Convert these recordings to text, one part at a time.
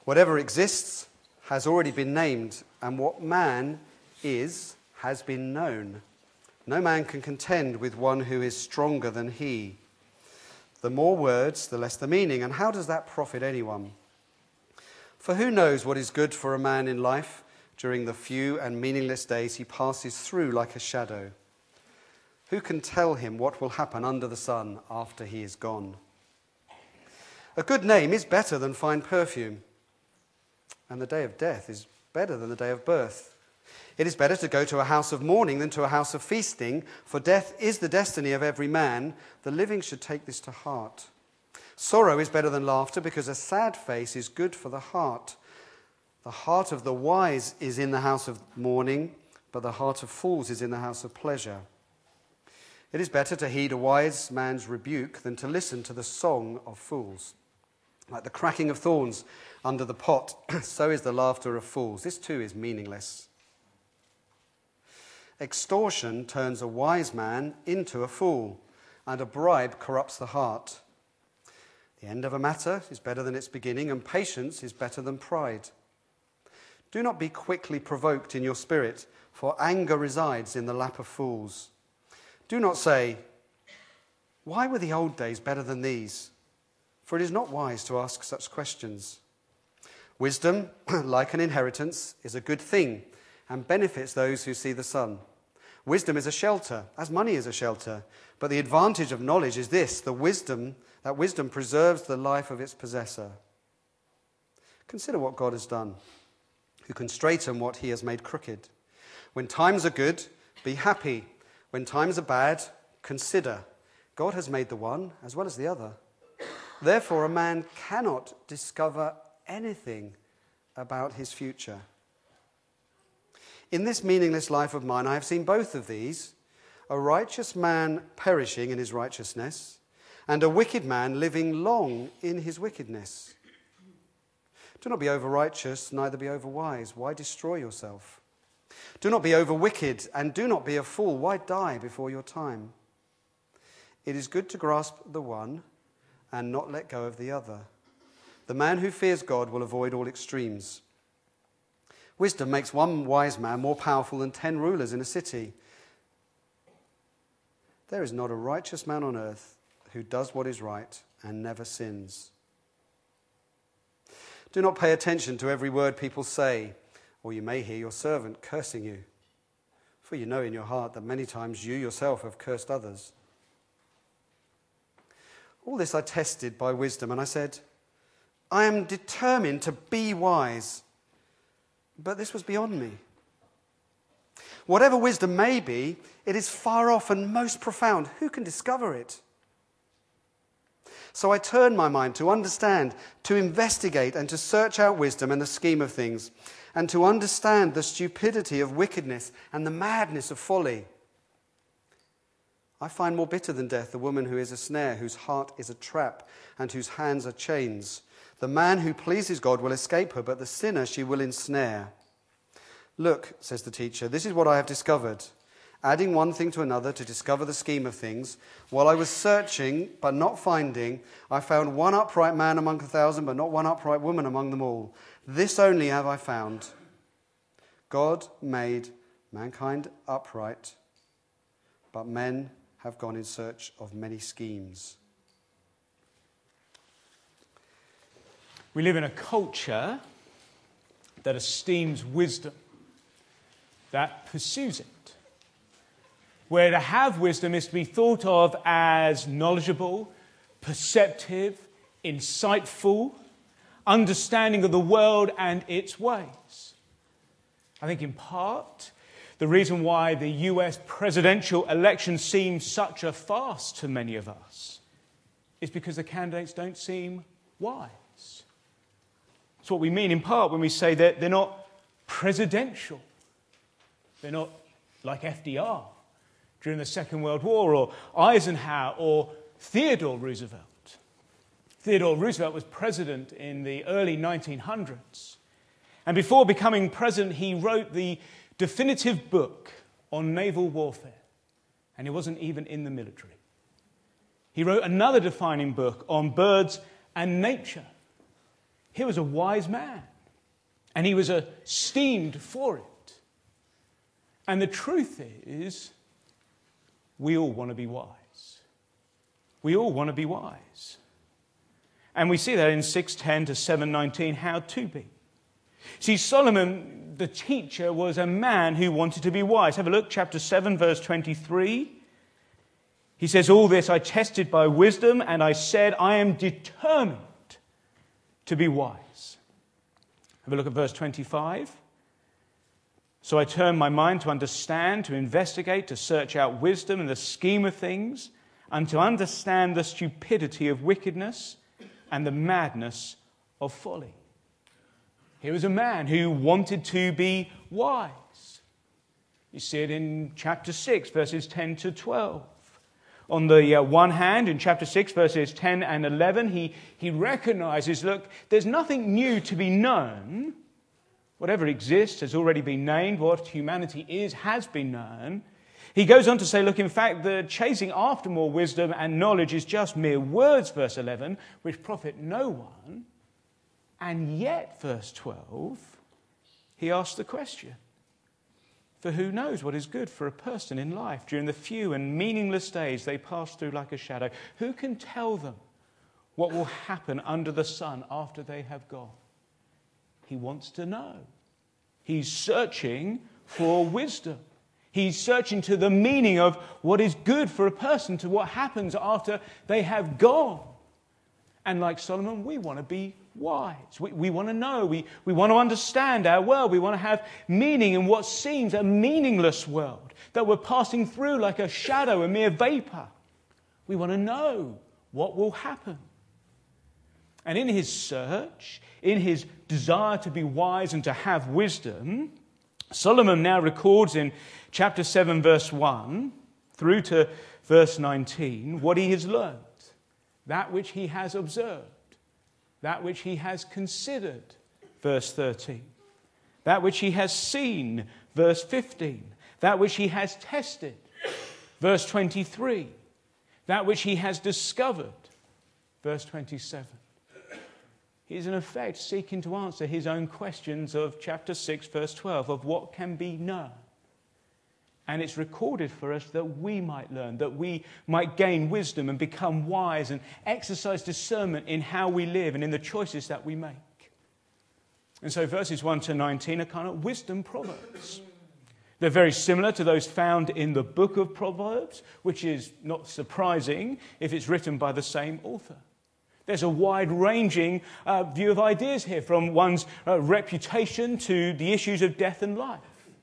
Whatever exists has already been named, and what man is has been known. No man can contend with one who is stronger than he. The more words, the less the meaning, and how does that profit anyone? For who knows what is good for a man in life during the few and meaningless days he passes through like a shadow? Who can tell him what will happen under the sun after he is gone? A good name is better than fine perfume, and the day of death is better than the day of birth. It is better to go to a house of mourning than to a house of feasting, for death is the destiny of every man. The living should take this to heart. Sorrow is better than laughter, because a sad face is good for the heart. The heart of the wise is in the house of mourning, but the heart of fools is in the house of pleasure. It is better to heed a wise man's rebuke than to listen to the song of fools. Like the cracking of thorns under the pot, so is the laughter of fools. This too is meaningless. Extortion turns a wise man into a fool, and a bribe corrupts the heart. The end of a matter is better than its beginning, and patience is better than pride. Do not be quickly provoked in your spirit, for anger resides in the lap of fools. Do not say, "Why were the old days better than these?" For it is not wise to ask such questions. Wisdom, like an inheritance, is a good thing and benefits those who see the sun. Wisdom is a shelter, as money is a shelter. But the advantage of knowledge is this, that wisdom preserves the life of its possessor. Consider what God has done, who can straighten what he has made crooked. When times are good, be happy. When times are bad, consider. God has made the one as well as the other. Therefore, a man cannot discover anything about his future. In this meaningless life of mine, I have seen both of these, a righteous man perishing in his righteousness, and a wicked man living long in his wickedness. Do not be over-righteous, neither be over-wise. Why destroy yourself? Do not be over-wicked, and do not be a fool. Why die before your time? It is good to grasp the one and not let go of the other. The man who fears God will avoid all extremes. Wisdom makes one wise man more powerful than 10 rulers in a city. There is not a righteous man on earth who does what is right and never sins. Do not pay attention to every word people say, or you may hear your servant cursing you. For you know in your heart that many times you yourself have cursed others. All this I tested by wisdom, and I said, I am determined to be wise. But this was beyond me. Whatever wisdom may be, it is far off and most profound. Who can discover it? So I turned my mind to understand, to investigate, and to search out wisdom and the scheme of things, and to understand the stupidity of wickedness and the madness of folly. I find more bitter than death the woman who is a snare, whose heart is a trap, and whose hands are chains. The man who pleases God will escape her, but the sinner she will ensnare. Look, says the teacher, this is what I have discovered. Adding one thing to another to discover the scheme of things, while I was searching but not finding, I found one upright man among 1,000, but not one upright woman among them all. This only have I found. God made mankind upright, but men have gone in search of many schemes. We live in a culture that esteems wisdom, that pursues it, where to have wisdom is to be thought of as knowledgeable, perceptive, insightful, understanding of the world and its ways. I think in part, the reason why the US presidential election seems such a farce to many of us is because the candidates don't seem wise. That's what we mean in part when we say that they're not presidential. They're not like FDR during the Second World War, or Eisenhower, or Theodore Roosevelt. Theodore Roosevelt was president in the early 1900s. And before becoming president, he wrote the definitive book on naval warfare. And he wasn't even in the military. He wrote another defining book on birds and nature. he was a wise man, and he was esteemed for it. And the truth is, we all want to be wise. We all want to be wise. And we see that in 6:10 to 7:19, how to be. See, Solomon, the teacher, was a man who wanted to be wise. Have a look, chapter 7, verse 23. He says, all this I tested by wisdom, and I said, I am determined to be wise. Have a look at verse 25. So I turned my mind to understand, to investigate, to search out wisdom and the scheme of things, and to understand the stupidity of wickedness and the madness of folly. Here was a man who wanted to be wise. You see it in chapter 6, verses 10 to 12. On the one hand, in chapter 6, verses 10 and 11, he recognizes, look, there's nothing new to be known. Whatever exists has already been named. What humanity is has been known. He goes on to say, look, in fact, the chasing after more wisdom and knowledge is just mere words, verse 11, which profit no one. And yet, verse 12, he asks the question, for who knows what is good for a person in life during the few and meaningless days they pass through like a shadow? Who can tell them what will happen under the sun after they have gone? He wants to know. He's searching for wisdom. He's searching to the meaning of what is good for a person, to what happens after they have gone. And like Solomon, we want to be wise. We want to know. We want to understand our world. We want to have meaning in what seems a meaningless world that we're passing through like a shadow, a mere vapor. We want to know what will happen. And in his search, in his desire to be wise and to have wisdom, Solomon now records in chapter 7, verse 1 through to verse 19 what he has learned, that which he has observed, that which he has considered, verse 13, that which he has seen, verse 15, that which he has tested, verse 23, that which he has discovered, verse 27. He's in effect seeking to answer his own questions of chapter 6, verse 12, of what can be known. And it's recorded for us that we might learn, that we might gain wisdom and become wise and exercise discernment in how we live and in the choices that we make. And so verses 1 to 19 are kind of wisdom proverbs. They're very similar to those found in the book of Proverbs, which is not surprising if it's written by the same author. There's a wide-ranging view of ideas here, from one's reputation to the issues of death and life.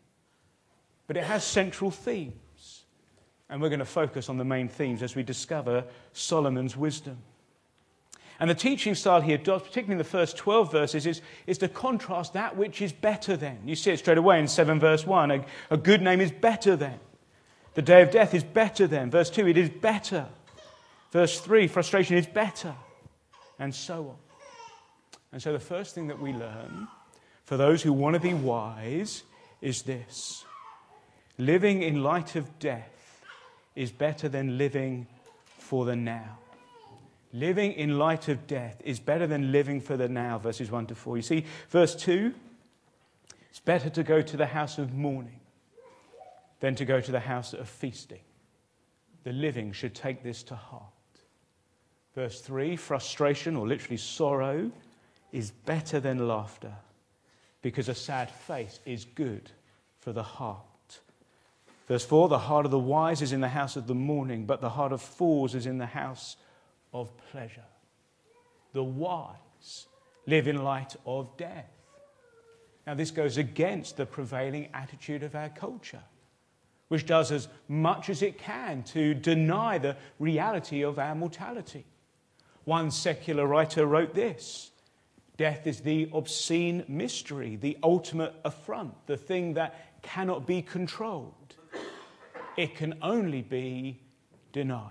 But it has central themes. And we're going to focus on the main themes as we discover Solomon's wisdom. And the teaching style he adopts, particularly in the first 12 verses, is to contrast that which is better than. You see it straight away in 7 verse 1. A good name is better than. The day of death is better than. Verse 2, it is better. Verse 3, frustration is better. And so on. And so the first thing that we learn, for those who want to be wise, is this. Living in light of death is better than living for the now. Living in light of death is better than living for the now, verses 1 to 4. You see, verse 2, it's better to go to the house of mourning than to go to the house of feasting. The living should take this to heart. Verse 3, frustration, or literally sorrow, is better than laughter, because a sad face is good for the heart. Verse 4, the heart of the wise is in the house of the mourning, but the heart of fools is in the house of pleasure. The wise live in light of death. Now this goes against the prevailing attitude of our culture, which does as much as it can to deny the reality of our mortality. One secular writer wrote this: death is the obscene mystery, the ultimate affront, the thing that cannot be controlled. It can only be denied.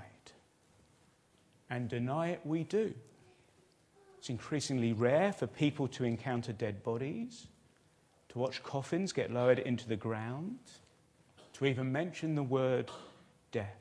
And deny it we do. It's increasingly rare for people to encounter dead bodies, to watch coffins get lowered into the ground, to even mention the word death.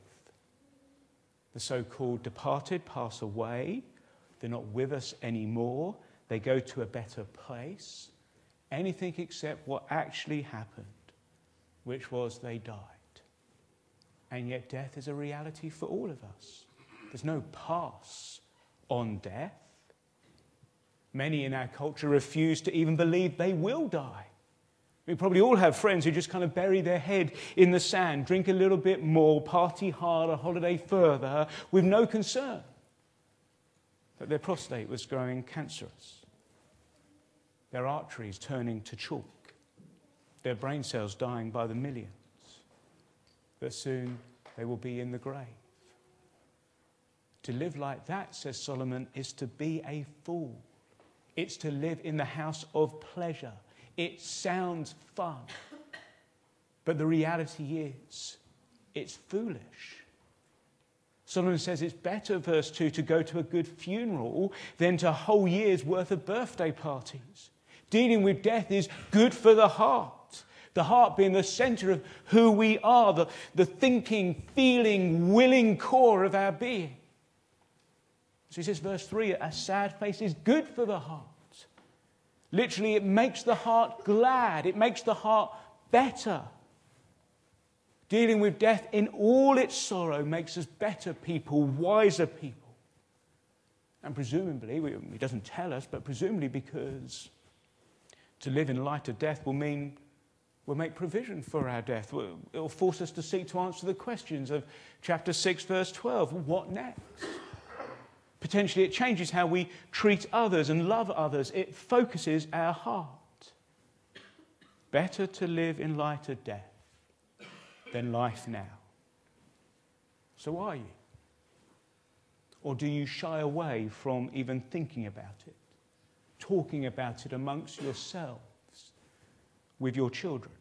The so-called departed pass away. They're not with us anymore. they go to a better place. Anything except what actually happened, which was they died. And yet death is a reality for all of us. There's no pass on death. Many in our culture refuse to even believe they will die. We probably all have friends who just kind of bury their head in the sand, drink a little bit more, party harder, holiday further, with no concern that their prostate was growing cancerous, their arteries turning to chalk, their brain cells dying by the millions, that soon they will be in the grave. To live like that, says Solomon, is to be a fool. It's to live in the house of pleasure. It sounds fun. But the reality is, it's foolish. Solomon says it's better, verse 2, to go to a good funeral than to a whole year's worth of birthday parties. Dealing with death is good for the heart. The heart being the centre of who we are, the thinking, feeling, willing core of our being. So he says, verse 3, a sad face is good for the heart. Literally, it makes the heart glad. It makes the heart better. Dealing with death in all its sorrow makes us better people, wiser people. And presumably, he doesn't tell us, but presumably because to live in light of death will mean we'll make provision for our death. It will force us to seek to answer the questions of chapter 6, verse 12. What next? Potentially, it changes how we treat others and love others. It focuses our heart. Better to live in light of death than life now. So are you? Or do you shy away from even thinking about it, talking about it amongst yourselves, with your children?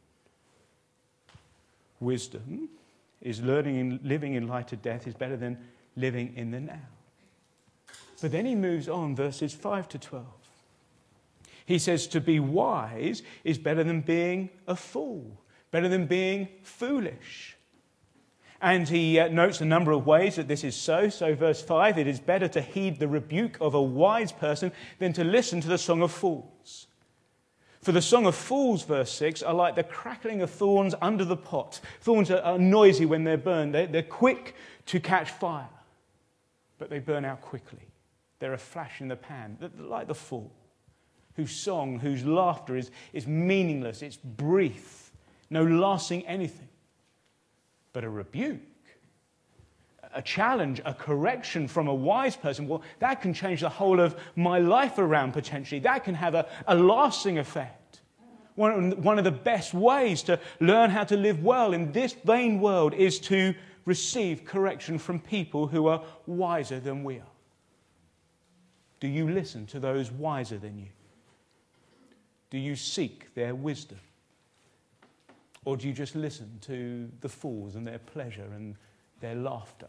Wisdom is learning and living in light of death is better than living in the now. But then he moves on, verses 5 to 12. He says to be wise is better than being a fool, better than being foolish. And he notes a number of ways that this is so. So verse 5, it is better to heed the rebuke of a wise person than to listen to the song of fools. For the song of fools, verse 6, are like the crackling of thorns under the pot. Thorns are noisy when they're burned. They're quick to catch fire, but they burn out quickly. They're a flash in the pan, like the fool, whose song, whose laughter is meaningless, it's brief, no lasting anything. But a rebuke, a challenge, a correction from a wise person, well, that can change the whole of my life around potentially. That can have a lasting effect. One of the best ways to learn how to live well in this vain world is to receive correction from people who are wiser than we are. Do you listen to those wiser than you? Do you seek their wisdom? Or do you just listen to the fools and their pleasure and their laughter?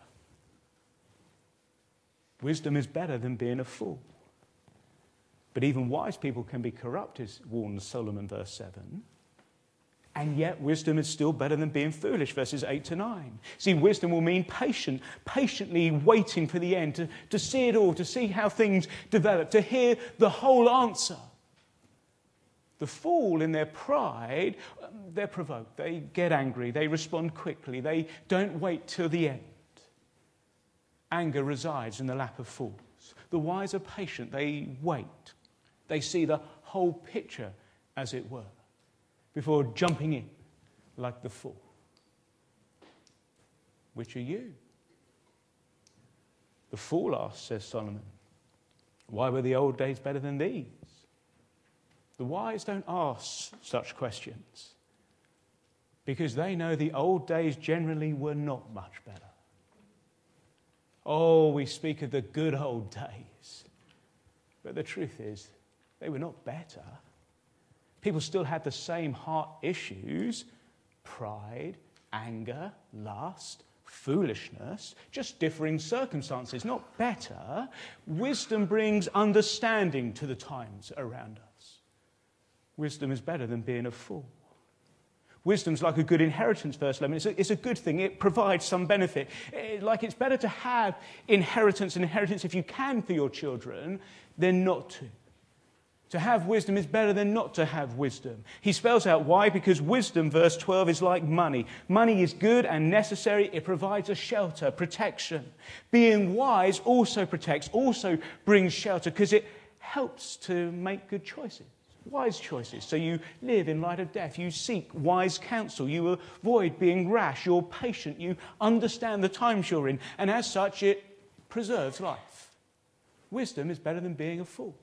Wisdom is better than being a fool. But even wise people can be corrupt, as warns Solomon, verse 7. And yet wisdom is still better than being foolish, verses 8 to 9. See, wisdom will mean patiently waiting for the end, to see it all, to see how things develop, to hear the whole answer. The fool, in their pride, they're provoked. They get angry. They respond quickly. They don't wait till the end. Anger resides in the lap of fools. The wise are patient. They wait. They see the whole picture, as it were, before jumping in like the fool. Which are you? The fool asks, says Solomon, why were the old days better than these? The wise don't ask such questions because they know the old days generally were not much better. Oh, we speak of the good old days, but the truth is they were not better. People still had the same heart issues, pride, anger, lust, foolishness, just differing circumstances, not better. Wisdom brings understanding to the times around us. Wisdom is better than being a fool. Wisdom's like a good inheritance, verse 11. It's a good thing. It provides some benefit. Like it's better to have inheritance if you can for your children than not to. To have wisdom is better than not to have wisdom. He spells out why, because wisdom, verse 12, is like money. Money is good and necessary. It provides a shelter, protection. Being wise also protects, also brings shelter, because it helps to make good choices, wise choices. So you live in light of death. You seek wise counsel. You avoid being rash. You're patient. You understand the times you're in. And as such, it preserves life. Wisdom is better than being a fool.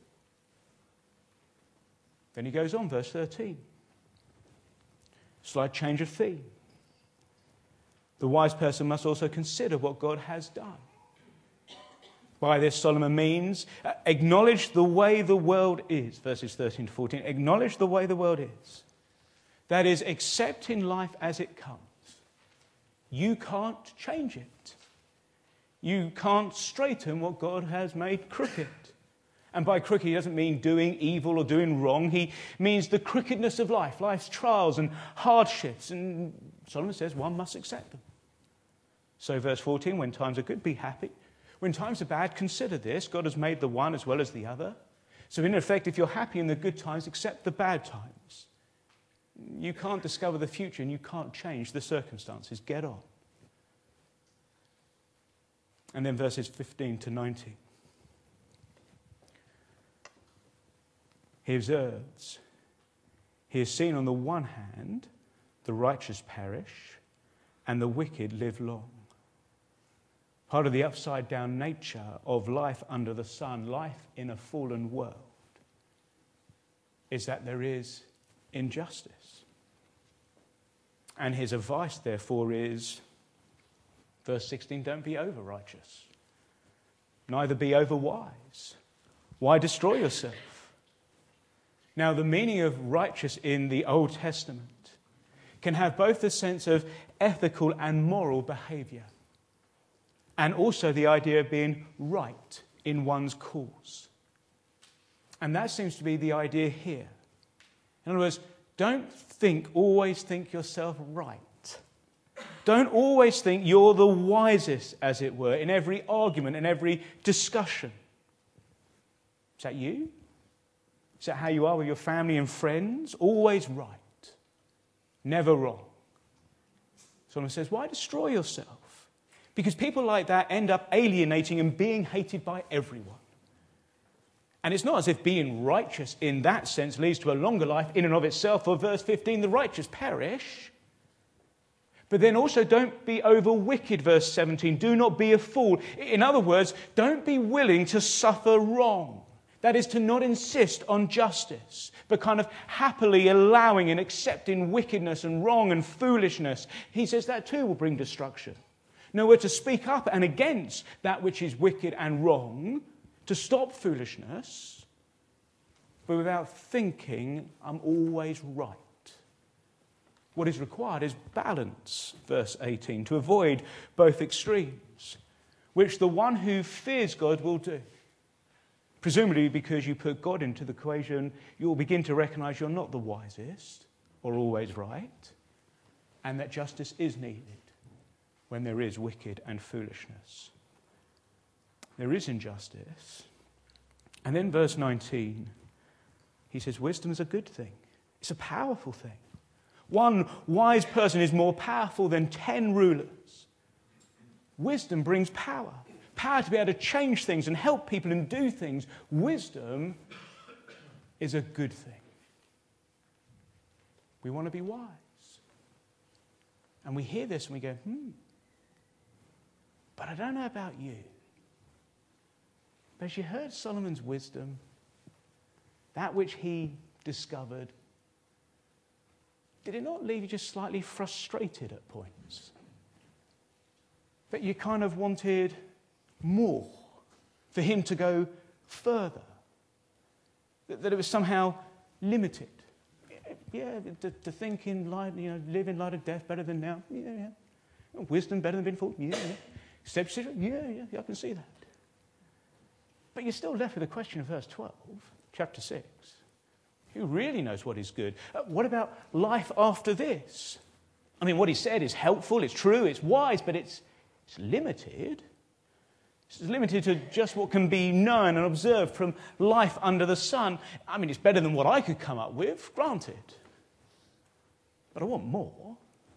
Then he goes on, verse 13. Slight change of theme. The wise person must also consider what God has done. By this, Solomon means acknowledge the way the world is, verses 13 to 14. Acknowledge the way the world is. That is, accepting life as it comes. You can't change it. You can't straighten what God has made crooked. And by crooked, he doesn't mean doing evil or doing wrong. He means the crookedness of life, life's trials and hardships. And Solomon says one must accept them. So verse 14, when times are good, be happy. When times are bad, consider this. God has made the one as well as the other. So in effect, if you're happy in the good times, accept the bad times. You can't discover the future and you can't change the circumstances. Get on. And then verses 15 to 19. He observes, he has seen on the one hand the righteous perish and the wicked live long. Part of the upside down nature of life under the sun, life in a fallen world, is that there is injustice. And his advice, therefore, is, verse 16, don't be over righteous, neither be over wise. Why destroy yourself? Now, the meaning of righteous in the Old Testament can have both the sense of ethical and moral behavior, and also the idea of being right in one's cause. And that seems to be the idea here. In other words, don't always think yourself right. Don't always think you're the wisest, as it were, in every argument, in every discussion. Is that you? Is that how you are with your family and friends? Always right. Never wrong. Someone says, why destroy yourself? Because people like that end up alienating and being hated by everyone. And it's not as if being righteous in that sense leads to a longer life in and of itself. For verse 15, the righteous perish. But then also don't be over wicked, verse 17. Do not be a fool. In other words, don't be willing to suffer wrong. That is to not insist on justice, but kind of happily allowing and accepting wickedness and wrong and foolishness. He says that too will bring destruction. No, we're to speak up and against that which is wicked and wrong, to stop foolishness, but without thinking I'm always right. What is required is balance, verse 18, to avoid both extremes, which the one who fears God will do. Presumably because you put God into the equation, you'll begin to recognize you're not the wisest or always right, and that justice is needed when there is wicked and foolishness. There is injustice. And then verse 19, he says, wisdom is a good thing. It's a powerful thing. One wise person is more powerful than 10 rulers. Wisdom brings power. Power to be able to change things and help people and do things. Wisdom is a good thing. We want to be wise. And we hear this and we go, but I don't know about you. But as you heard Solomon's wisdom, that which he discovered, did it not leave you just slightly frustrated at points? That you kind of wanted more, for him to go further, that it was somehow limited. Yeah, to think in light, live in light of death better than now. Yeah. Wisdom better than being fooled. Yeah. Yeah, I can see that. But you're still left with the question of verse 12, chapter 6. Who really knows what is good? What about life after this? I mean, what he said is helpful, it's true, it's wise, but it's limited. It's limited to just what can be known and observed from life under the sun. I mean, it's better than what I could come up with, granted. But I want more.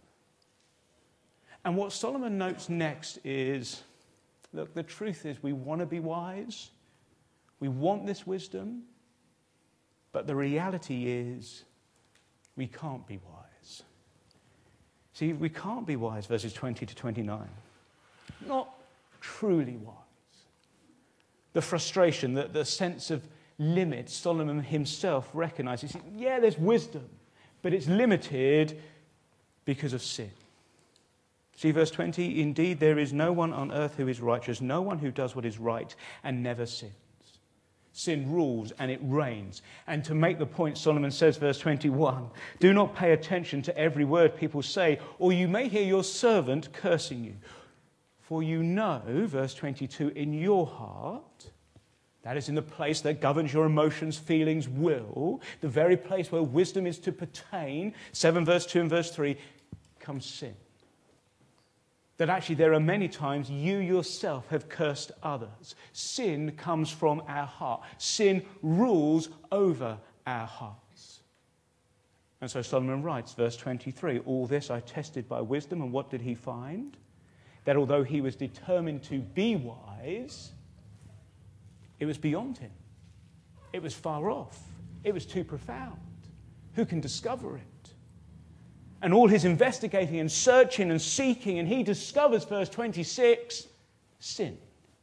And what Solomon notes next is, look, the truth is we want to be wise. We want this wisdom. But the reality is we can't be wise. See, we can't be wise, verses 20 to 29. Not truly wise. The frustration, the sense of limit, Solomon himself recognizes. Yeah, there's wisdom, but it's limited because of sin. See verse 20, indeed there is no one on earth who is righteous, no one who does what is right and never sins. Sin rules and it reigns. And to make the point, Solomon says, verse 21, do not pay attention to every word people say, or you may hear your servant cursing you. For you know, verse 22, in your heart, that is in the place that governs your emotions, feelings, will, the very place where wisdom is to pertain, 7 verse 2 and verse 3, comes sin. That actually there are many times you yourself have cursed others. Sin comes from our heart. Sin rules over our hearts. And so Solomon writes, verse 23, all this I tested by wisdom, and what did he find? That although he was determined to be wise, it was beyond him. It was far off. It was too profound. Who can discover it? And all his investigating and searching and seeking, and he discovers, verse 26, sin.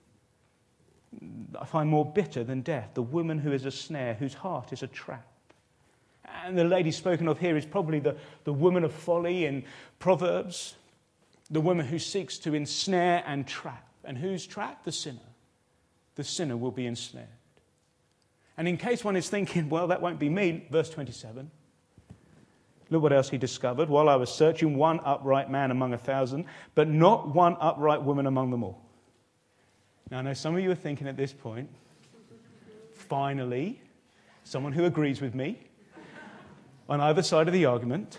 I find more bitter than death, the woman who is a snare, whose heart is a trap. And the lady spoken of here is probably the woman of folly in Proverbs, the woman who seeks to ensnare and trap. And whose trap? The sinner. The sinner will be ensnared. And in case one is thinking, well, that won't be me, verse 27. Look what else he discovered. While I was searching, one upright man among 1,000, but not one upright woman among them all. Now, I know some of you are thinking at this point, finally, someone who agrees with me on either side of the argument.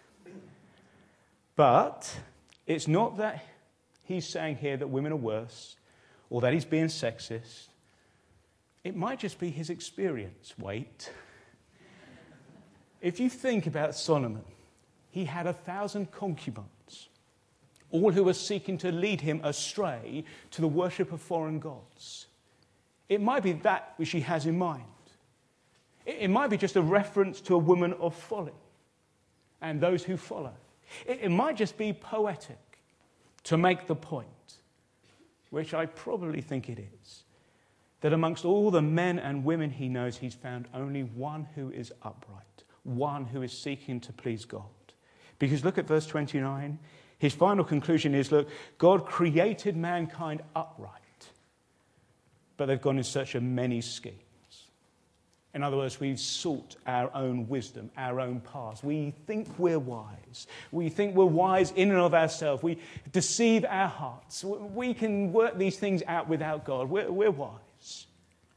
But it's not that he's saying here that women are worse or that he's being sexist. It might just be his experience. Wait. If you think about Solomon, he had 1,000 concubines, all who were seeking to lead him astray to the worship of foreign gods. It might be that which he has in mind. It might be just a reference to a woman of folly and those who follow. It might just be poetic to make the point, which I probably think it is, that amongst all the men and women he knows, he's found only one who is upright. One who is seeking to please God. Because look at verse 29. His final conclusion is, look, God created mankind upright, but they've gone in search of many schemes. In other words, we've sought our own wisdom, our own paths. We think we're wise. We think we're wise in and of ourselves. We deceive our hearts. We can work these things out without God. We're wise.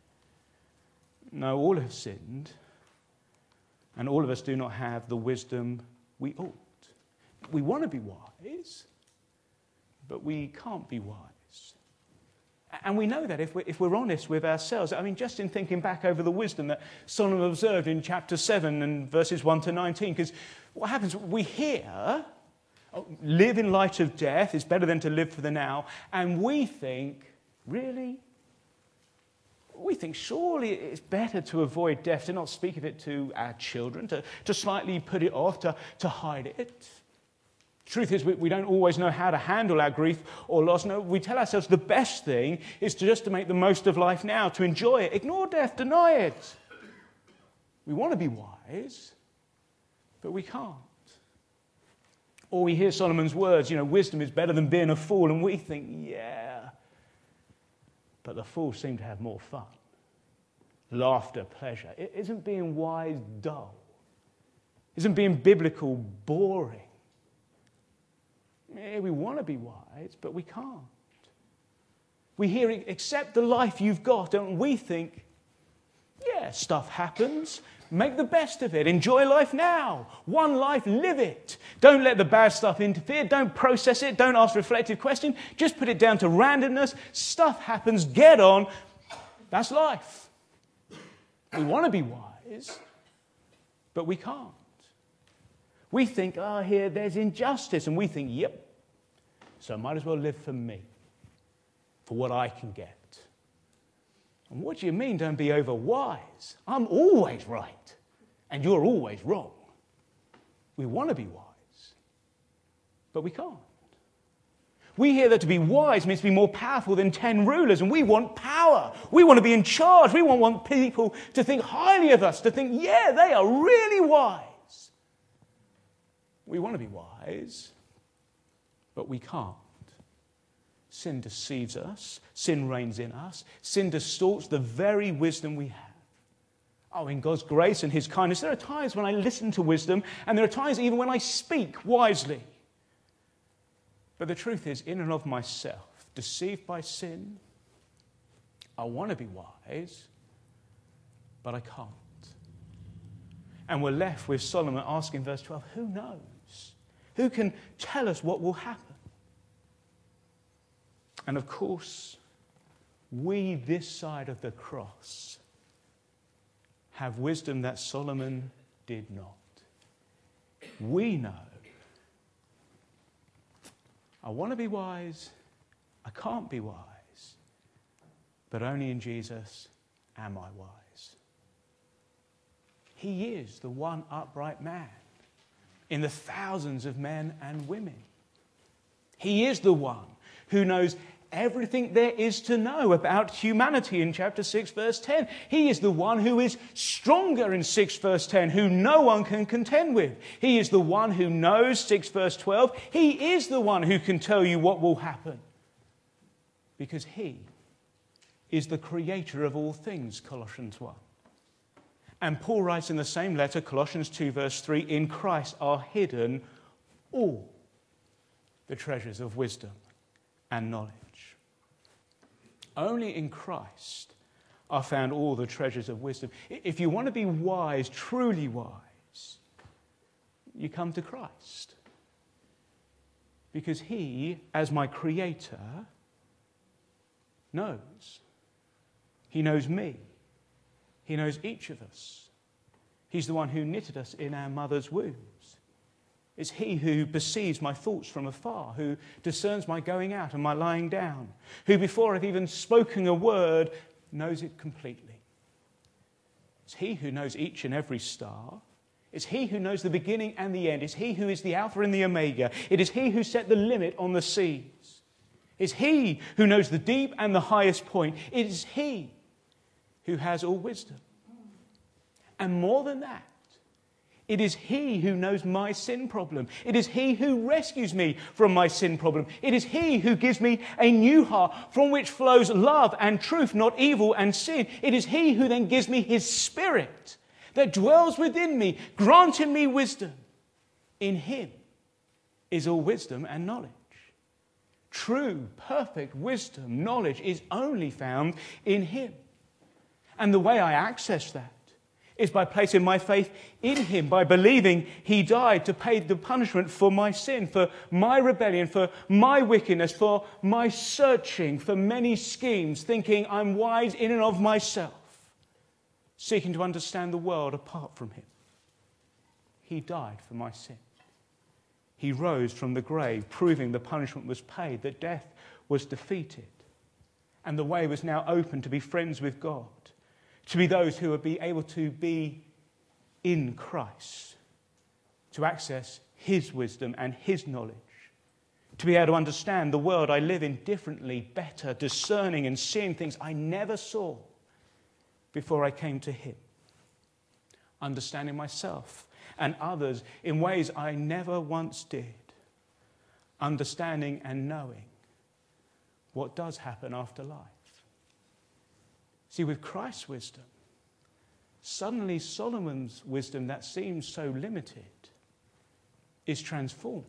No, all have sinned. And all of us do not have the wisdom we ought. We want to be wise, but we can't be wise. And we know that if we're honest with ourselves. I mean, just in thinking back over the wisdom that Solomon observed in chapter 7 and verses 1 to 19, because what happens, we hear, live in light of death is better than to live for the now, and we think, really? We think surely it's better to avoid death, to not speak of it to our children, to slightly put it off, to hide it. Truth is, we don't always know how to handle our grief or loss. No, we tell ourselves the best thing is just to make the most of life now, to enjoy it. Ignore death, deny it. We want to be wise, but we can't. Or we hear Solomon's words, wisdom is better than being a fool, and we think, yeah. But the fools seem to have more fun. Laughter, pleasure. Isn't being wise dull? Isn't being biblical boring? We want to be wise, but we can't. We hear, accept the life you've got, and we think, yeah, stuff happens. Make the best of it. Enjoy life now. One life, live it. Don't let the bad stuff interfere. Don't process it. Don't ask reflective questions. Just put it down to randomness. Stuff happens. Get on. That's life. We want to be wise, but we can't. We think, here, there's injustice. And we think, yep, so I might as well live for me, for what I can get. And what do you mean, don't be over wise? I'm always right, and you're always wrong. We want to be wise, but we can't. We hear that to be wise means to be more powerful than 10 rulers, and we want power. We want to be in charge. We want people to think highly of us, to think, yeah, they are really wise. We want to be wise, but we can't. Sin deceives us. Sin reigns in us. Sin distorts the very wisdom we have. In God's grace and his kindness, there are times when I listen to wisdom, and there are times even when I speak wisely. But the truth is, in and of myself, deceived by sin, I want to be wise, but I can't. And we're left with Solomon asking, verse 12, who knows? Who can tell us what will happen? And of course, we this side of the cross have wisdom that Solomon did not. We know, I want to be wise, I can't be wise, but only in Jesus am I wise. He is the one upright man in the thousands of men and women. He is the one who knows everything there is to know about humanity in chapter 6, verse 10. He is the one who is stronger in 6, verse 10, who no one can contend with. He is the one who knows, 6, verse 12. He is the one who can tell you what will happen. Because he is the creator of all things, Colossians 1. And Paul writes in the same letter, Colossians 2, verse 3, in Christ are hidden all the treasures of wisdom and knowledge. Only in Christ are found all the treasures of wisdom. If you want to be wise, truly wise, you come to Christ. Because he, as my creator, knows. He knows me. He knows each of us. He's the one who knitted us in our mother's wombs. It's he who perceives my thoughts from afar, who discerns my going out and my lying down, who before I've even spoken a word knows it completely. It's he who knows each and every star. It's he who knows the beginning and the end. It's he who is the Alpha and the Omega. It is he who set the limit on the seas. It's he who knows the deep and the highest point. It is he who has all wisdom. And more than that, it is he who knows my sin problem. It is he who rescues me from my sin problem. It is he who gives me a new heart from which flows love and truth, not evil and sin. It is he who then gives me his spirit that dwells within me, granting me wisdom. In him is all wisdom and knowledge. True, perfect wisdom, knowledge is only found in him. And the way I access that is by placing my faith in him, by believing he died to pay the punishment for my sin, for my rebellion, for my wickedness, for my searching for many schemes, thinking I'm wise in and of myself, seeking to understand the world apart from him. He died for my sin. He rose from the grave, proving the punishment was paid, that death was defeated, and the way was now open to be friends with God, to be those who would be able to be in Christ, to access his wisdom and his knowledge, to be able to understand the world I live in differently, better, discerning and seeing things I never saw before I came to him, understanding myself and others in ways I never once did, understanding and knowing what does happen after life. See, with Christ's wisdom, suddenly Solomon's wisdom that seems so limited is transformed.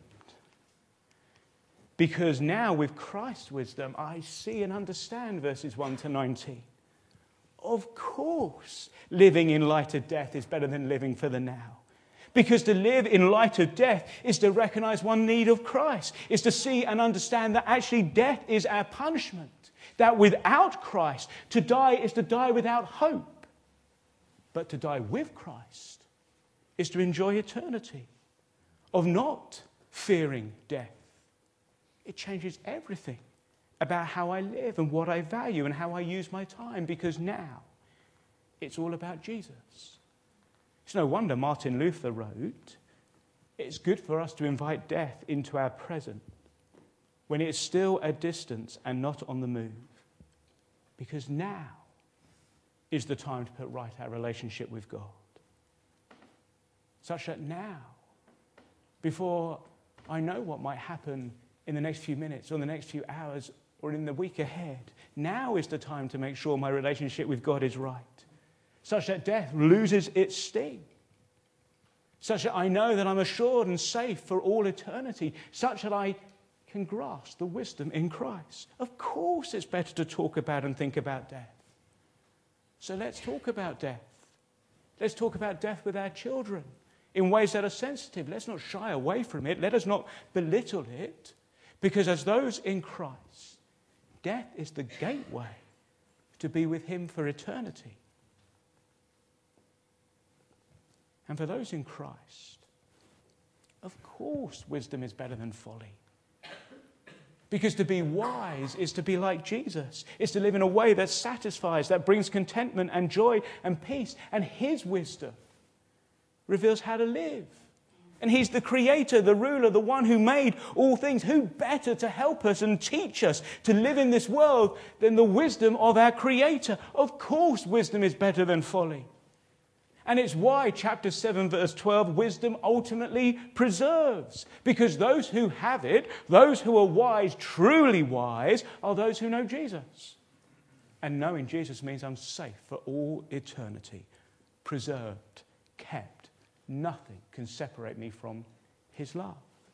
Because now with Christ's wisdom, I see and understand verses 1 to 19 Of course, living in light of death is better than living for the now. Because to live in light of death is to recognize one need of Christ, is to see and understand that actually death is our punishment. That without Christ, to die is to die without hope. But to die with Christ is to enjoy eternity of not fearing death. It changes everything about how I live and what I value and how I use my time, because now it's all about Jesus. It's no wonder Martin Luther wrote, "It's good for us to invite death into our present when it is still at distance and not on the move, because now is the time to put right our relationship with God, such that now, before I know what might happen in the next few minutes or the next few hours or in the week ahead, now is the time to make sure my relationship with God is right, such that death loses its sting, such that I know that I'm assured and safe for all eternity, such that I can grasp the wisdom in Christ." Of course it's better to talk about and think about death. So let's talk about death. Let's talk about death with our children in ways that are sensitive. Let's not shy away from it. Let us not belittle it, because as those in Christ, death is the gateway to be with him for eternity. And for those in Christ, of course, wisdom is better than folly. Because to be wise is to be like Jesus. It's to live in a way that satisfies, that brings contentment and joy and peace. And his wisdom reveals how to live. And he's the creator, the ruler, the one who made all things. Who better to help us and teach us to live in this world than the wisdom of our creator? Of course, wisdom is better than folly. And it's why chapter 7, verse 12, wisdom ultimately preserves. Because those who have it, those who are wise, truly wise, are those who know Jesus. And knowing Jesus means I'm safe for all eternity, preserved, kept. Nothing can separate me from his love.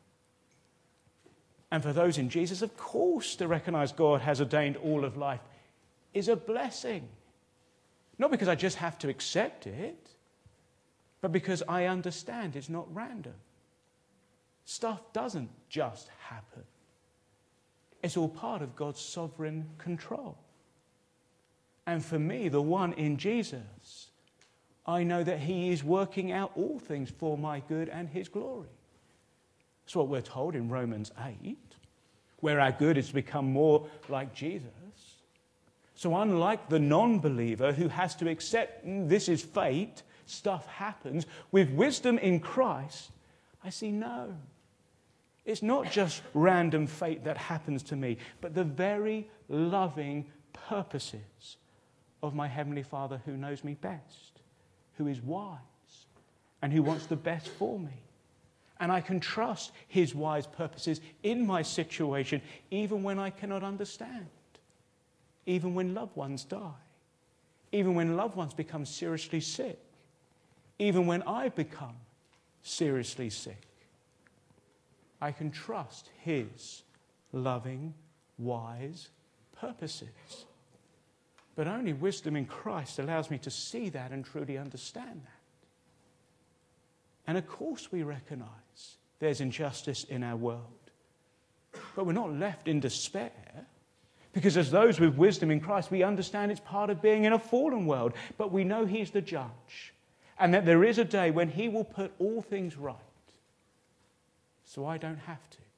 And for those in Jesus, of course, to recognize God has ordained all of life is a blessing. Not because I just have to accept it, but because I understand it's not random. Stuff doesn't just happen. It's all part of God's sovereign control. And for me, the one in Jesus, I know that he is working out all things for my good and his glory. That's what we're told in Romans 8, where our good is to become more like Jesus. So unlike the non-believer who has to accept this is fate, stuff happens, with wisdom in Christ, I see no. It's not just random fate that happens to me, but the very loving purposes of my Heavenly Father who knows me best, who is wise, and who wants the best for me. And I can trust his wise purposes in my situation, even when I cannot understand, even when loved ones die, even when loved ones become seriously sick, even when I become seriously sick. I can trust his loving, wise purposes. But only wisdom in Christ allows me to see that and truly understand that. And of course we recognize there's injustice in our world. But we're not left in despair, because as those with wisdom in Christ, we understand it's part of being in a fallen world. But we know he's the judge, and that there is a day when he will put all things right. So I don't have to.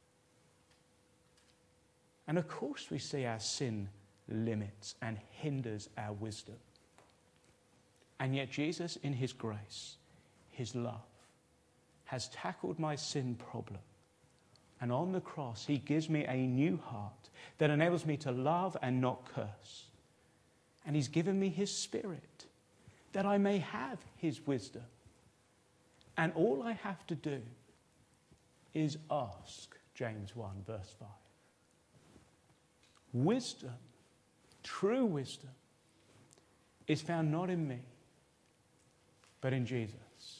And of course we see our sin limits and hinders our wisdom. And yet Jesus, in his grace, his love, has tackled my sin problem. And on the cross, he gives me a new heart that enables me to love and not curse. And he's given me his Spirit that I may have his wisdom. And all I have to do is ask, James 1, verse 5. Wisdom, true wisdom, is found not in me, but in Jesus.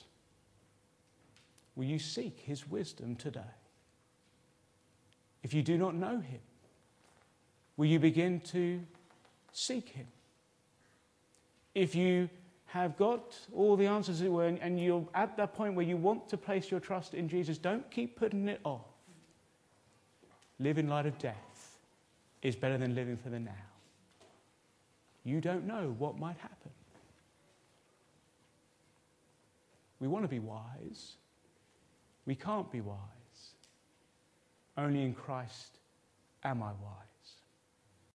Will you seek his wisdom today? If you do not know him, will you begin to seek him? if you have got all the answers, as it were, and you're at that point where you want to place your trust in Jesus, don't keep putting it off. Live in light of death is better than living for the now. You don't know what might happen. We want to be wise. We can't be wise. Only in Christ am I wise.